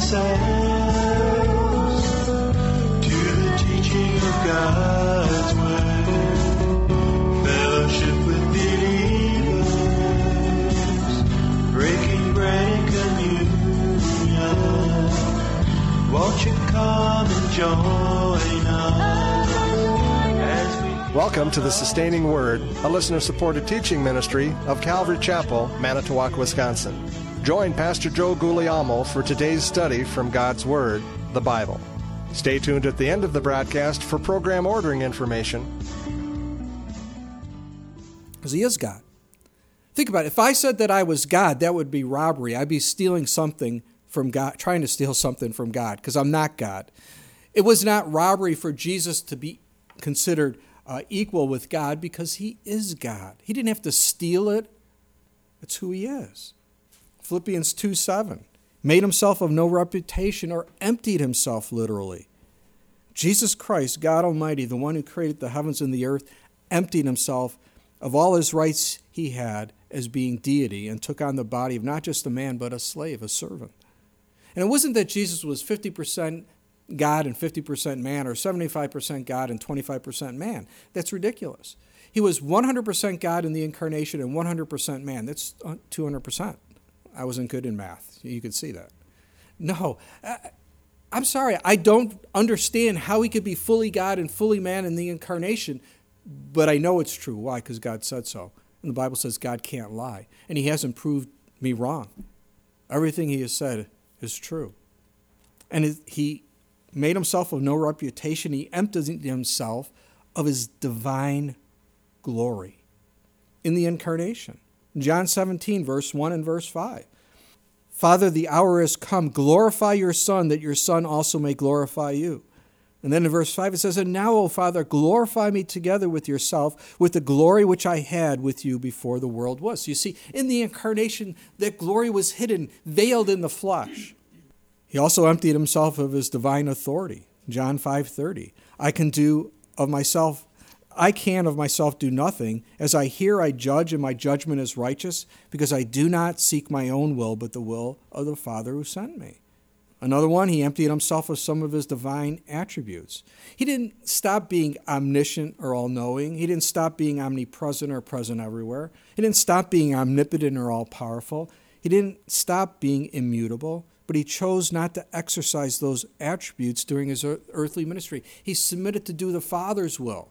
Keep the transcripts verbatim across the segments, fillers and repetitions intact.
ourselves to the teaching of God's Word, fellowship with believers, breaking bread and communion. Won't you come and join us as we... Welcome to the Sustaining Word, a listener-supported teaching ministry of Calvary Chapel, Manitowoc, Wisconsin. Join Pastor Joe Guglielmo for today's study from God's Word, the Bible. Stay tuned at the end of the broadcast for program ordering information. Because he is God. Think about it. If I said that I was God, that would be robbery. I'd be stealing something from God, trying to steal something from God, because I'm not God. It was not robbery for Jesus to be considered uh, equal with God, because he is God. He didn't have to steal it. It's who he is. Philippians two seven, made himself of no reputation, or emptied himself literally. Jesus Christ, God Almighty, the one who created the heavens and the earth, emptied himself of all his rights he had as being deity, and took on the body of not just a man, but a slave, a servant. And it wasn't that Jesus was fifty percent God and fifty percent man, or seventy-five percent God and twenty-five percent man. That's ridiculous. He was one hundred percent God in the incarnation and one hundred percent man. That's two hundred percent. I wasn't good in math. You could see that. No, I'm sorry. I don't understand how he could be fully God and fully man in the incarnation, but I know it's true. Why? Because God said so. And the Bible says God can't lie, and he hasn't proved me wrong. Everything he has said is true. And he made himself of no reputation. He emptied himself of his divine glory in the incarnation. John seventeen, verse one and verse five. Father, the hour has come. Glorify your Son, that your Son also may glorify you. And then in verse five it says, and now, O Father, glorify me together with yourself, with the glory which I had with you before the world was. You see, in the incarnation, that glory was hidden, veiled in the flesh. He also emptied himself of his divine authority. John five thirty. I can do of myself, I can of myself do nothing. As I hear, I judge, and my judgment is righteous, because I do not seek my own will, but the will of the Father who sent me. Another one, he emptied himself of some of his divine attributes. He didn't stop being omniscient or all-knowing. He didn't stop being omnipresent or present everywhere. He didn't stop being omnipotent or all-powerful. He didn't stop being immutable, but he chose not to exercise those attributes during his earthly ministry. He submitted to do the Father's will.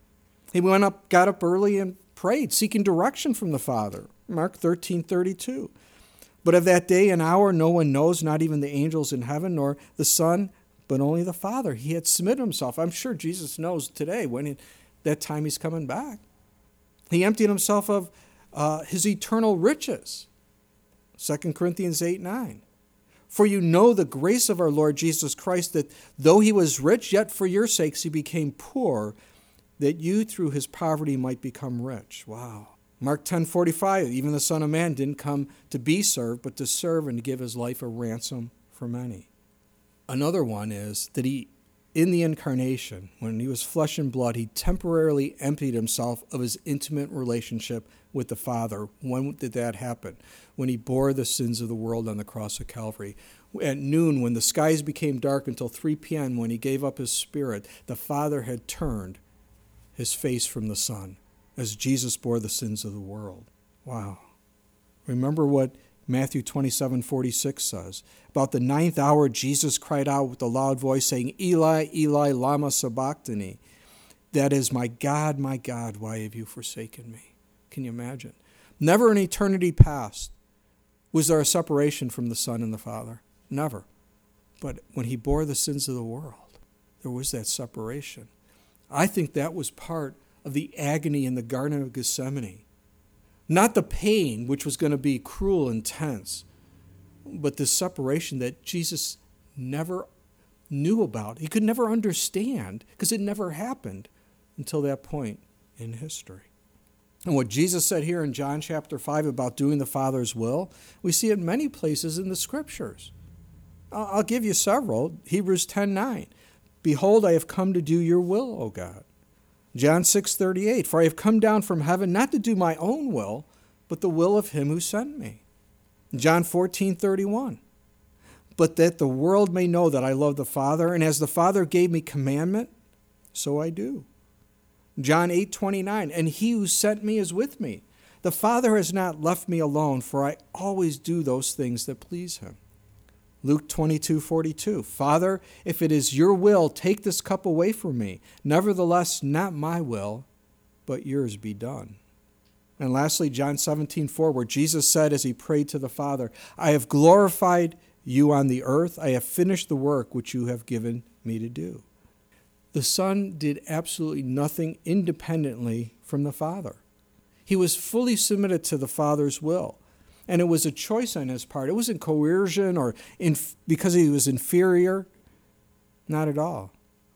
He went up, got up early and prayed, seeking direction from the Father. Mark thirteen thirty-two. But of that day and hour no one knows, not even the angels in heaven, nor the Son, but only the Father. He had submitted himself. I'm sure Jesus knows today when he, that time he's coming back. He emptied himself of uh, his eternal riches. Second Corinthians eight nine. For you know the grace of our Lord Jesus Christ, that though he was rich, yet for your sakes he became poor, that you through his poverty might become rich. Wow. Mark ten forty-five, even the Son of Man didn't come to be served, but to serve and to give his life a ransom for many. Another one is that he, in the incarnation, when he was flesh and blood, he temporarily emptied himself of his intimate relationship with the Father. When did that happen? When he bore the sins of the world on the cross of Calvary. At noon, when the skies became dark until three p.m., when he gave up his spirit, the Father had turned his face from the Son as Jesus bore the sins of the world. Wow. Remember what Matthew twenty-seven forty-six says. About the ninth hour, Jesus cried out with a loud voice, saying, Eli, Eli, lama sabachthani. That is, my God, my God, why have you forsaken me? Can you imagine? Never in eternity past was there a separation from the Son and the Father. Never. But when he bore the sins of the world, there was that separation. I think that was part of the agony in the Garden of Gethsemane. Not the pain, which was going to be cruel and intense, but the separation that Jesus never knew about. He could never understand because it never happened until that point in history. And what Jesus said here in John chapter five about doing the Father's will, we see it many places in the Scriptures. I'll give you several. Hebrews ten nine. Behold, I have come to do your will, O God. John six thirty-eight. For I have come down from heaven not to do my own will, but the will of him who sent me. John fourteen thirty-one. but that the world may know that I love the Father, and as the Father gave me commandment, so I do. John eight twenty-nine, and he who sent me is with me. The Father has not left me alone, for I always do those things that please him. Luke twenty-two forty-two, Father, if it is your will, take this cup away from me. Nevertheless, not my will, but yours be done. And lastly, John seventeen four, where Jesus said as he prayed to the Father, I have glorified you on the earth. I have finished the work which you have given me to do. The Son did absolutely nothing independently from the Father. He was fully submitted to the Father's will. And it was a choice on his part. It wasn't coercion or inf- because he was inferior. Not at all.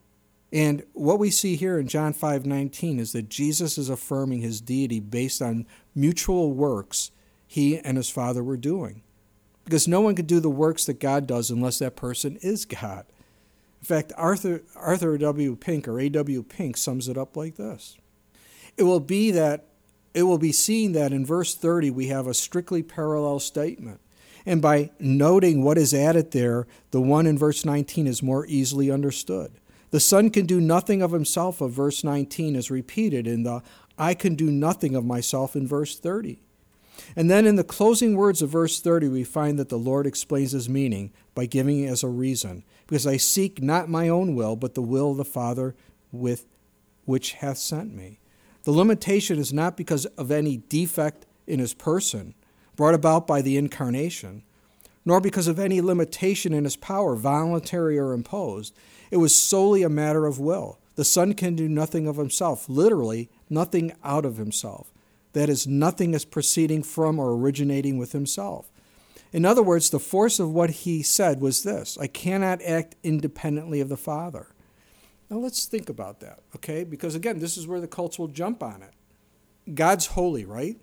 And what we see here in John five nineteen is that Jesus is affirming his deity based on mutual works he and his Father were doing. Because no one could do the works that God does unless that person is God. In fact, Arthur, Arthur W. Pink, or A W. Pink, sums it up like this. It will be that It will be seen that in verse thirty we have a strictly parallel statement. And by noting what is added there, the one in verse nineteen is more easily understood. The Son can do nothing of himself of verse nineteen is repeated in the I can do nothing of myself in verse thirty. And then in the closing words of verse thirty, we find that the Lord explains his meaning by giving it as a reason. Because I seek not my own will, but the will of the Father with which hath sent me. The limitation is not because of any defect in his person, brought about by the incarnation, nor because of any limitation in his power, voluntary or imposed. It was solely a matter of will. The Son can do nothing of himself, literally nothing out of himself. That is, nothing is proceeding from or originating with himself. In other words, the force of what he said was this: I cannot act independently of the Father. Now let's think about that, okay? Because again, this is where the cults will jump on it. God's holy, right?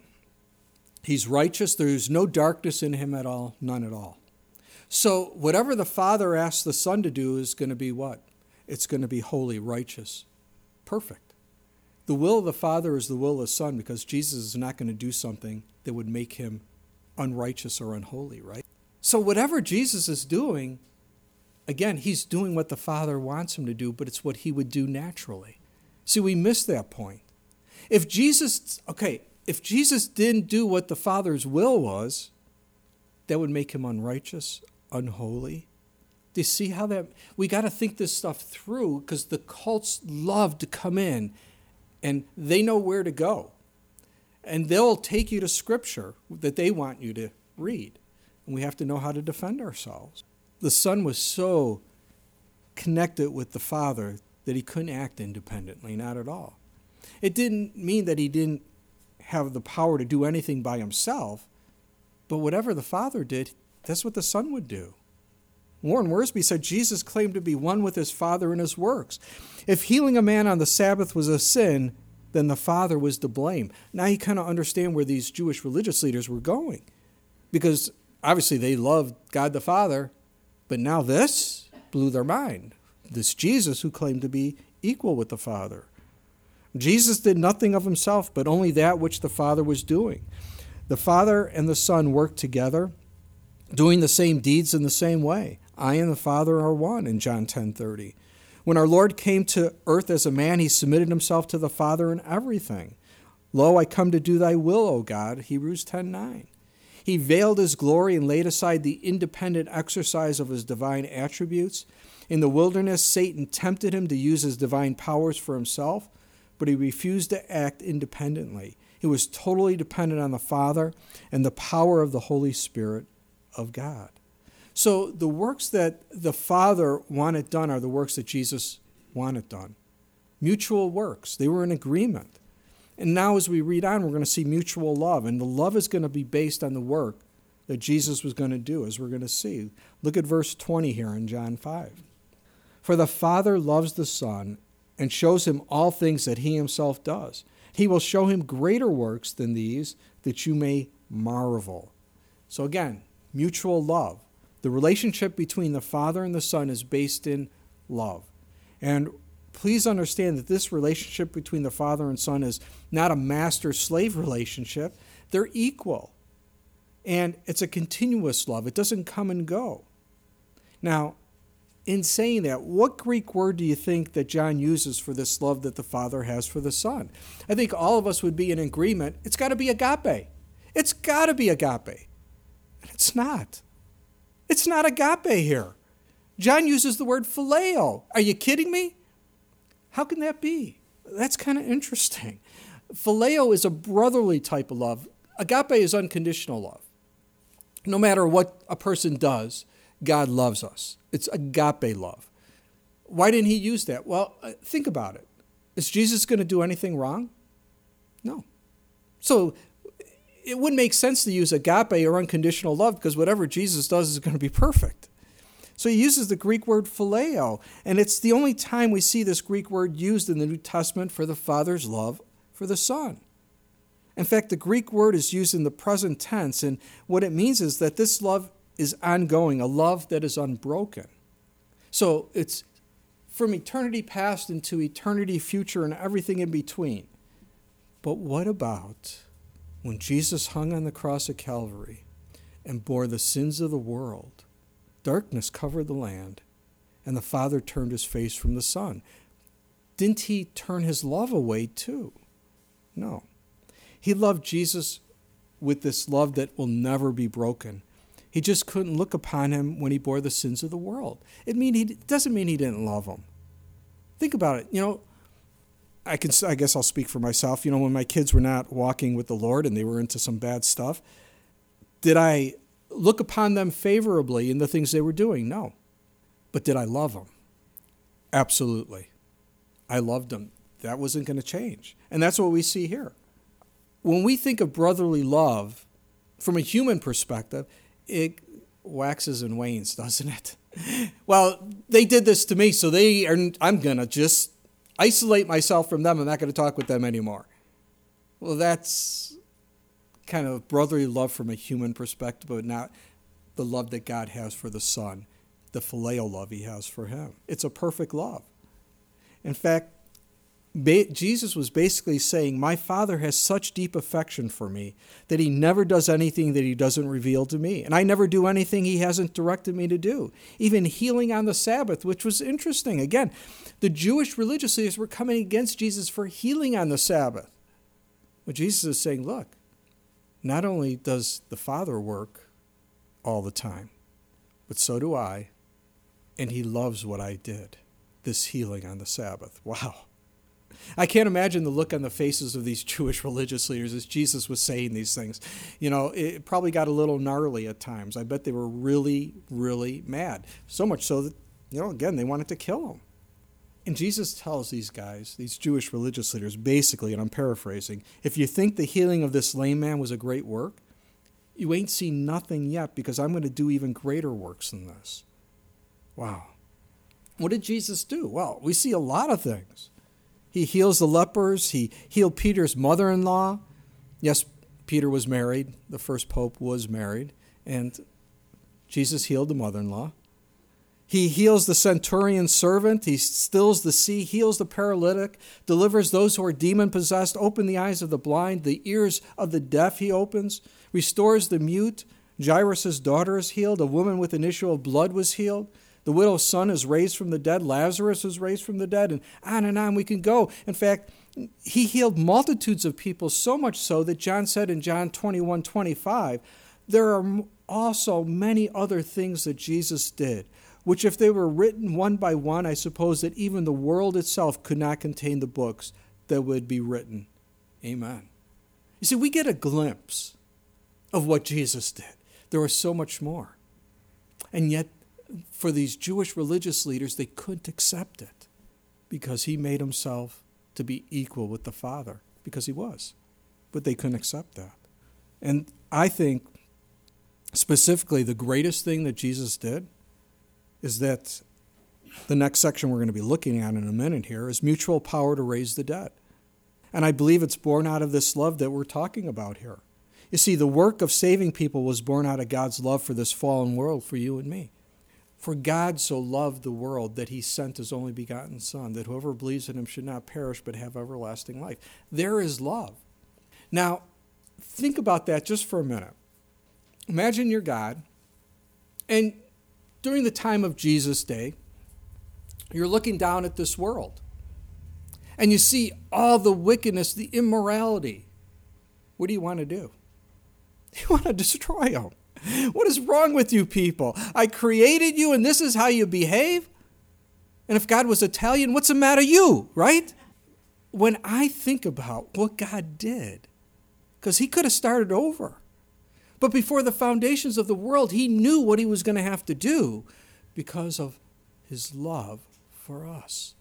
He's righteous. There's no darkness in him at all, none at all. So whatever the Father asks the Son to do is going to be what? It's going to be holy, righteous, perfect. The will of the Father is the will of the Son, because Jesus is not going to do something that would make him unrighteous or unholy, right? So whatever Jesus is doing, again, he's doing what the Father wants him to do, but it's what he would do naturally. See, we missed that point. If Jesus, okay, if Jesus didn't do what the Father's will was, that would make him unrighteous, unholy. Do you see how that, we got to think this stuff through, because the cults love to come in and they know where to go. And they'll take you to Scripture that they want you to read. And we have to know how to defend ourselves. The Son was so connected with the Father that he couldn't act independently, not at all. It didn't mean that he didn't have the power to do anything by himself, but whatever the Father did, that's what the Son would do. Warren Wiersbe said Jesus claimed to be one with his Father in his works. If healing a man on the Sabbath was a sin, then the Father was to blame. Now you kind of understand where these Jewish religious leaders were going, because obviously they loved God the Father, but now this blew their mind. This Jesus who claimed to be equal with the Father. Jesus did nothing of himself, but only that which the Father was doing. The Father and the Son worked together, doing the same deeds in the same way. I and the Father are one, in John ten thirty. When our Lord came to earth as a man, he submitted himself to the Father in everything. Lo, I come to do thy will, O God, Hebrews ten nine. He veiled his glory and laid aside the independent exercise of his divine attributes. In the wilderness, Satan tempted him to use his divine powers for himself, but he refused to act independently. He was totally dependent on the Father and the power of the Holy Spirit of God. So the works that the Father wanted done are the works that Jesus wanted done. Mutual works. They were in agreement. And now as we read on, we're going to see mutual love. And the love is going to be based on the work that Jesus was going to do, as we're going to see. Look at verse twenty here in John five. For the Father loves the Son and shows him all things that he himself does. He will show him greater works than these, that you may marvel. So again, mutual love. The relationship between the Father and the Son is based in love. And please understand that this relationship between the Father and Son is not a master-slave relationship. They're equal. And it's a continuous love. It doesn't come and go. Now, in saying that, what Greek word do you think that John uses for this love that the Father has for the Son? I think all of us would be in agreement. It's got to be agape. It's got to be agape. And it's not. It's not agape here. John uses the word phileo. Are you kidding me? How can that be? That's kind of interesting. Phileo is a brotherly type of love. Agape is unconditional love. No matter what a person does, God loves us. It's agape love. Why didn't he use that? Well, think about it. Is Jesus going to do anything wrong? No. So it wouldn't make sense to use agape or unconditional love because whatever Jesus does is going to be perfect. So he uses the Greek word phileo, and it's the only time we see this Greek word used in the New Testament for the Father's love for the Son. In fact, the Greek word is used in the present tense, and what it means is that this love is ongoing, a love that is unbroken. So it's from eternity past into eternity future and everything in between. But what about when Jesus hung on the cross at Calvary and bore the sins of the world? Darkness covered the land, and the Father turned his face from the Son. Didn't he turn his love away too? No. He loved Jesus with this love that will never be broken. He just couldn't look upon him when he bore the sins of the world. It, mean he, it doesn't mean he didn't love him. Think about it. You know, I can. I guess I'll speak for myself. You know, when my kids were not walking with the Lord and they were into some bad stuff, did I look upon them favorably in the things they were doing? No. But did I love them? Absolutely. I loved them. That wasn't going to change. And that's what we see here. When we think of brotherly love, from a human perspective, it waxes and wanes, doesn't it? Well, they did this to me, so they are, I'm going to just isolate myself from them. I'm not going to talk with them anymore. Well, that's kind of brotherly love from a human perspective, but not the love that God has for the Son, the phileo love he has for him. It's a perfect love. In fact, ba- Jesus was basically saying, my Father has such deep affection for me that he never does anything that he doesn't reveal to me. And I never do anything he hasn't directed me to do. Even healing on the Sabbath, which was interesting. Again, the Jewish religious leaders were coming against Jesus for healing on the Sabbath. But Jesus is saying, look, not only does the Father work all the time, but so do I, and he loves what I did, this healing on the Sabbath. Wow. I can't imagine the look on the faces of these Jewish religious leaders as Jesus was saying these things. You know, it probably got a little gnarly at times. I bet they were really, really mad. So much so that, you know, again, they wanted to kill him. And Jesus tells these guys, these Jewish religious leaders, basically, and I'm paraphrasing, if you think the healing of this lame man was a great work, you ain't seen nothing yet because I'm going to do even greater works than this. Wow. What did Jesus do? Well, we see a lot of things. He heals the lepers. He healed Peter's mother-in-law. Yes, Peter was married. The first pope was married. And Jesus healed the mother-in-law. He heals the centurion's servant. He stills the sea, heals the paralytic, delivers those who are demon-possessed, opens the eyes of the blind, the ears of the deaf he opens, restores the mute. Jairus' daughter is healed. A woman with an issue of blood was healed. The widow's son is raised from the dead. Lazarus is raised from the dead. And on and on we can go. In fact, he healed multitudes of people, so much so that John said in John twenty-one twenty-five, there are also many other things that Jesus did, which if they were written one by one, I suppose that even the world itself could not contain the books that would be written. Amen. You see, we get a glimpse of what Jesus did. There was so much more. And yet, for these Jewish religious leaders, they couldn't accept it because he made himself to be equal with the Father, because he was. But they couldn't accept that. And I think specifically the greatest thing that Jesus did is that the next section we're going to be looking at in a minute here is mutual power to raise the dead. And I believe it's born out of this love that we're talking about here. You see, the work of saving people was born out of God's love for this fallen world, for you and me. For God so loved the world that he sent his only begotten Son, that whoever believes in him should not perish but have everlasting life. There is love. Now, think about that just for a minute. Imagine you're God, and during the time of Jesus' day, you're looking down at this world, and you see all the wickedness, the immorality. What do you want to do? You want to destroy them. What is wrong with you people? I created you, and this is how you behave? And if God was Italian, what's the matter you, right? When I think about what God did, because he could have started over. But before the foundations of the world, he knew what he was going to have to do because of his love for us.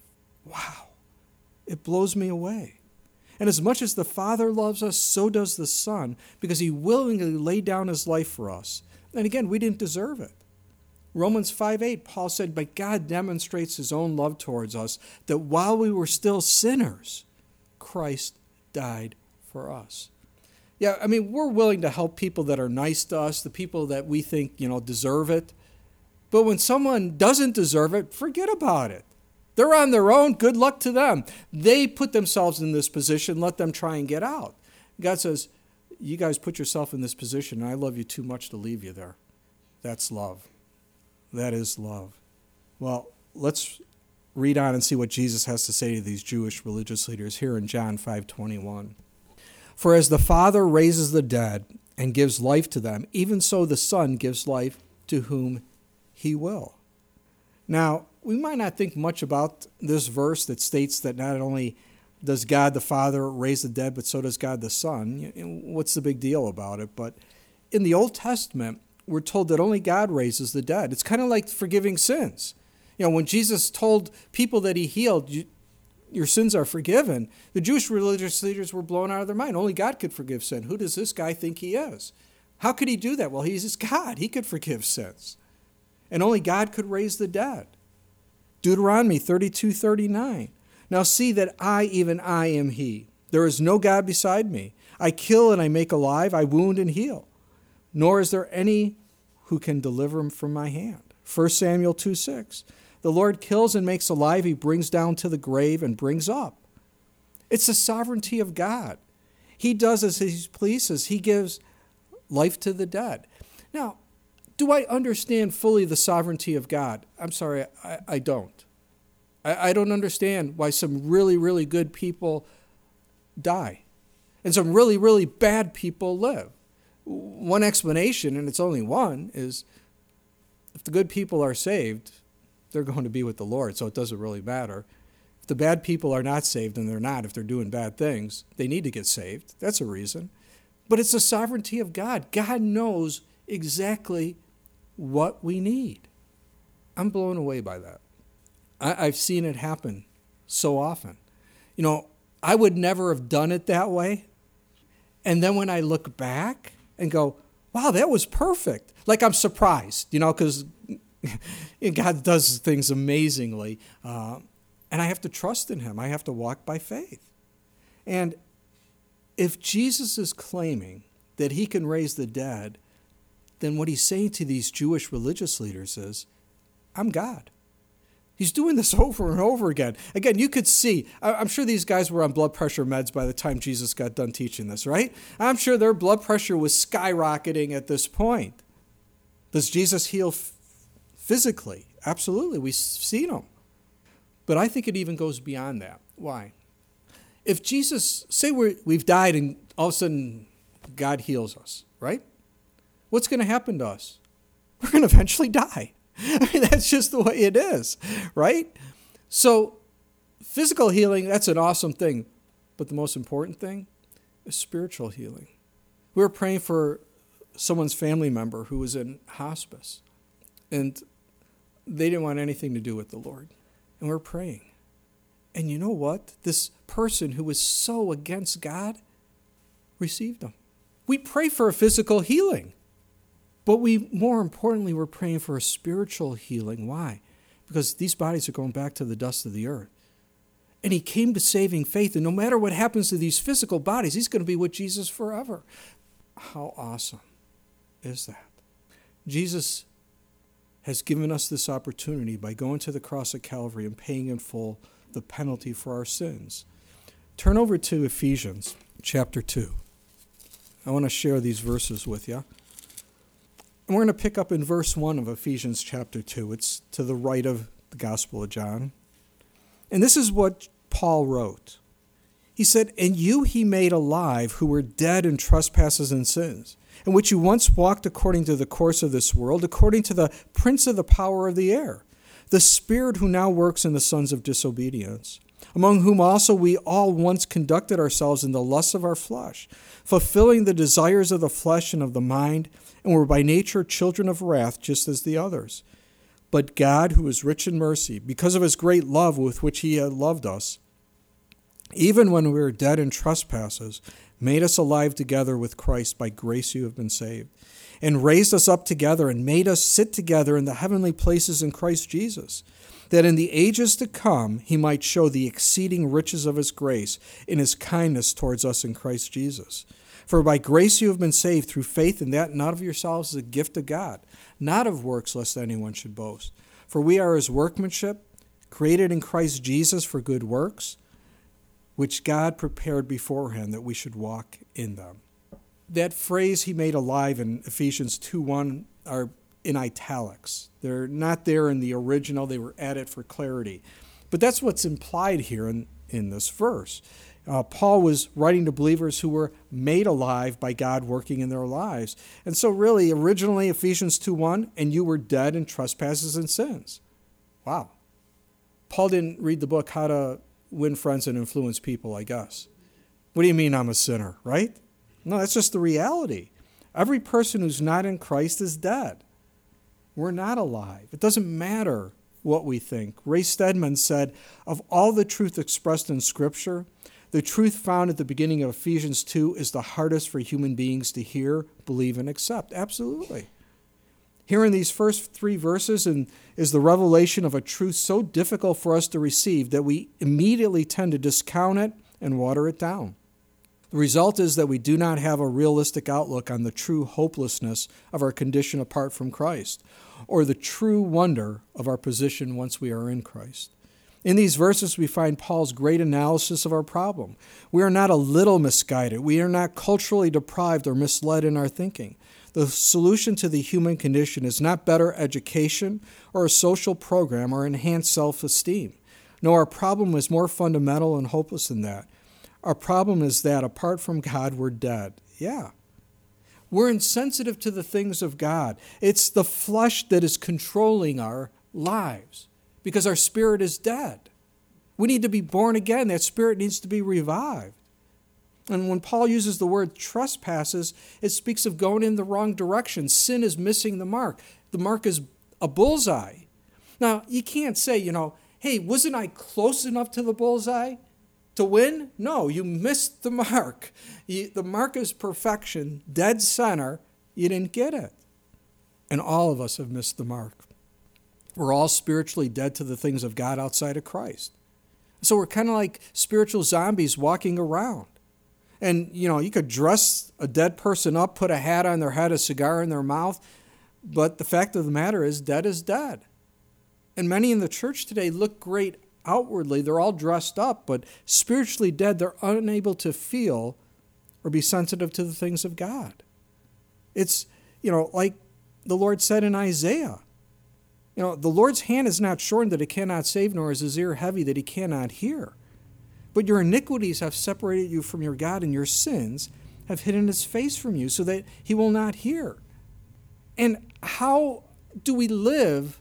Wow. It blows me away. And as much as the Father loves us, so does the Son, because he willingly laid down his life for us. And again, we didn't deserve it. Romans five eight, Paul said, but God demonstrates his own love towards us, that while we were still sinners, Christ died for us. Yeah, I mean, we're willing to help people that are nice to us, the people that we think, you know, deserve it. But when someone doesn't deserve it, forget about it. They're on their own. Good luck to them. They put themselves in this position. Let them try and get out. God says, you guys put yourself in this position, and I love you too much to leave you there. That's love. That is love. Well, let's read on and see what Jesus has to say to these Jewish religious leaders here in John five twenty-one. For as the Father raises the dead and gives life to them, even so the Son gives life to whom he will. Now, we might not think much about this verse that states that not only does God the Father raise the dead, but so does God the Son. What's the big deal about it? But in the Old Testament, we're told that only God raises the dead. It's kind of like forgiving sins. You know, when Jesus told people that he healed, you, your sins are forgiven, the Jewish religious leaders were blown out of their mind. Only God could forgive sin. Who does this guy think he is? How could he do that? Well, he's God. He could forgive sins. And only God could raise the dead. Deuteronomy thirty-two thirty-nine. Now see that I, even I, am he. There is no God beside me. I kill and I make alive. I wound and heal. Nor is there any who can deliver him from my hand. First Samuel two six. The Lord kills and makes alive. He brings down to the grave and brings up. It's the sovereignty of God. He does as he pleases. He gives life to the dead. Now, do I understand fully the sovereignty of God? I'm sorry, I, I don't. I, I don't understand why some really, really good people die and some really, really bad people live. One explanation, and it's only one, is if the good people are saved, they're going to be with the Lord, so it doesn't really matter. If the bad people are not saved, and they're not, if they're doing bad things, they need to get saved. That's a reason. But it's the sovereignty of God. God knows exactly what we need. I'm blown away by that. I, I've seen it happen so often. You know, I would never have done it that way. And then when I look back and go, wow, that was perfect. Like I'm surprised, you know, because God does things amazingly. Uh, and I have to trust in him. I have to walk by faith. And if Jesus is claiming that he can raise the dead, then what he's saying to these Jewish religious leaders is, I'm God. He's doing this over and over again. Again, you could see, I'm sure these guys were on blood pressure meds by the time Jesus got done teaching this, right? I'm sure their blood pressure was skyrocketing at this point. Does Jesus heal f- physically? Absolutely. We've seen him. But I think it even goes beyond that. Why? If Jesus, say we're, we've died and all of a sudden God heals us, right? What's going to happen to us? We're going to eventually die. I mean, that's just the way it is, right? So physical healing, that's an awesome thing. But the most important thing is spiritual healing. We were praying for someone's family member who was in hospice, and they didn't want anything to do with the Lord. And we we're praying. And you know what? This person who was so against God received him. We pray for a physical healing. But we, more importantly, we're praying for a spiritual healing. Why? Because these bodies are going back to the dust of the earth. And he came to saving faith. And no matter what happens to these physical bodies, he's going to be with Jesus forever. How awesome is that? Jesus has given us this opportunity by going to the cross of Calvary and paying in full the penalty for our sins. Turn over to Ephesians chapter two. I want to share these verses with you. And we're going to pick up in verse one of Ephesians chapter two. It's to the right of the Gospel of John. And this is what Paul wrote. He said, "And you he made alive who were dead in trespasses and sins, in which you once walked according to the course of this world, according to the prince of the power of the air, the spirit who now works in the sons of disobedience, among whom also we all once conducted ourselves in the lusts of our flesh, fulfilling the desires of the flesh and of the mind, and were by nature children of wrath, just as the others. But God, who is rich in mercy, because of his great love with which he had loved us, even when we were dead in trespasses, made us alive together with Christ. By grace you have been saved, and raised us up together and made us sit together in the heavenly places in Christ Jesus, that in the ages to come he might show the exceeding riches of his grace in his kindness towards us in Christ Jesus. For by grace you have been saved through faith, and that not of yourselves is a gift of God, not of works, lest anyone should boast. For we are his workmanship, created in Christ Jesus for good works, which God prepared beforehand that we should walk in them." That phrase, he made alive, in Ephesians two one, are in italics. They're not there in the original. They were added for clarity. But that's what's implied here in, in this verse. Uh, Paul was writing to believers who were made alive by God working in their lives. And so really, originally, Ephesians two one, "And you were dead in trespasses and sins." Wow. Paul didn't read the book How to Win Friends and Influence People, I guess. What do you mean I'm a sinner, right? No, that's just the reality. Every person who's not in Christ is dead. We're not alive. It doesn't matter what we think. Ray Stedman said, "Of all the truth expressed in Scripture, the truth found at the beginning of Ephesians two is the hardest for human beings to hear, believe, and accept." Absolutely. Here in these first three verses and is the revelation of a truth so difficult for us to receive that we immediately tend to discount it and water it down. The result is that we do not have a realistic outlook on the true hopelessness of our condition apart from Christ, or the true wonder of our position once we are in Christ. In these verses, we find Paul's great analysis of our problem. We are not a little misguided. We are not culturally deprived or misled in our thinking. The solution to the human condition is not better education or a social program or enhanced self-esteem. No, our problem is more fundamental and hopeless than that. Our problem is that apart from God, we're dead. Yeah. We're insensitive to the things of God. It's the flesh that is controlling our lives because our spirit is dead. We need to be born again. That spirit needs to be revived. And when Paul uses the word trespasses, it speaks of going in the wrong direction. Sin is missing the mark. The mark is a bullseye. Now, you can't say, you know, hey, wasn't I close enough to the bullseye to win? No, you missed the mark. You, the mark is perfection, dead center. You didn't get it. And all of us have missed the mark. We're all spiritually dead to the things of God outside of Christ. So we're kind of like spiritual zombies walking around. And, you know, you could dress a dead person up, put a hat on their head, a cigar in their mouth, but the fact of the matter is, dead is dead. And many in the church today look great outwardly. They're all dressed up, but spiritually dead, they're unable to feel or be sensitive to the things of God. It's, you know, like the Lord said in Isaiah, you know, the Lord's hand is not shortened that it cannot save, nor is his ear heavy that he cannot hear. But your iniquities have separated you from your God, and your sins have hidden his face from you so that he will not hear. And how do we live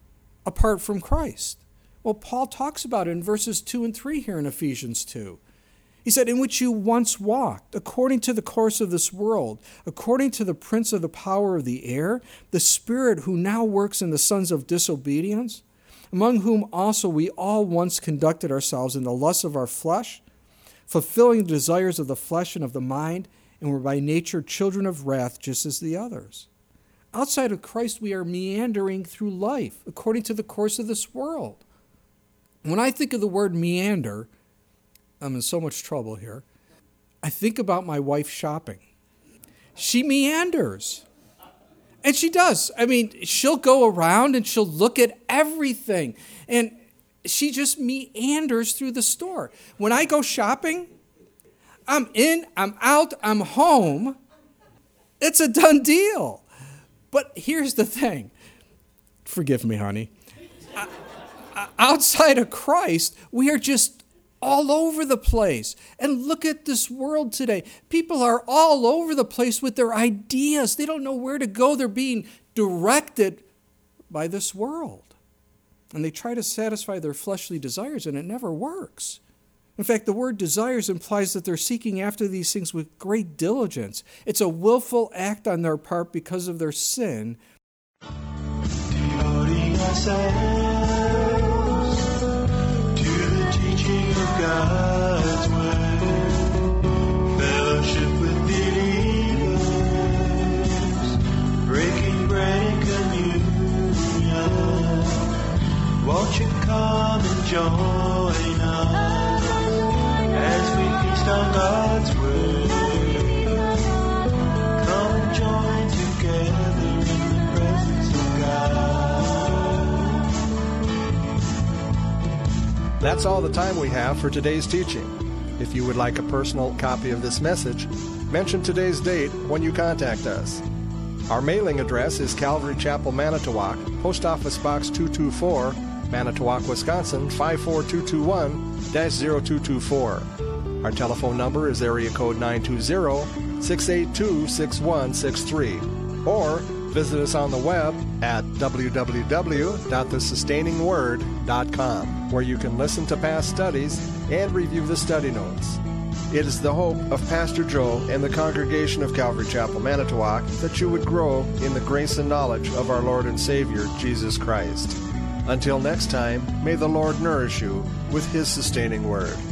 apart from Christ? Well, Paul talks about it in verses two and three here in Ephesians two. He said, "In which you once walked, according to the course of this world, according to the prince of the power of the air, the spirit who now works in the sons of disobedience, among whom also we all once conducted ourselves in the lusts of our flesh, fulfilling the desires of the flesh and of the mind, and were by nature children of wrath, just as the others." Outside of Christ, we are meandering through life according to the course of this world. When I think of the word meander, I'm in so much trouble here. I think about my wife shopping. She meanders. And she does. I mean, she'll go around and she'll look at everything. And she just meanders through the store. When I go shopping, I'm in, I'm out, I'm home. It's a done deal. But here's the thing. Forgive me, honey. Outside of Christ, we are just all over the place. And look at this world today. People are all over the place with their ideas. They don't know where to go. They're being directed by this world. And they try to satisfy their fleshly desires, and it never works. In fact, the word desires implies that they're seeking after these things with great diligence. It's a willful act on their part because of their sin. Devoting ourselves to the teaching of God's word, fellowship with believers, breaking bread and communion. Won't you come and join us as we feast on God's word? Come and join together in the presence of God. That's all the time we have for today's teaching. If you would like a personal copy of this message, mention today's date when you contact us. Our mailing address is Calvary Chapel, Manitowoc, Post Office Box two two four, Manitowoc, Wisconsin five four two two one dash zero two two four. Our telephone number is area code nine two zero, six eight two, six one six three. Or visit us on the web at w w w dot the sustaining word dot com, where you can listen to past studies and review the study notes. It is the hope of Pastor Joe and the congregation of Calvary Chapel, Manitowoc, that you would grow in the grace and knowledge of our Lord and Savior, Jesus Christ. Until next time, may the Lord nourish you with His sustaining word.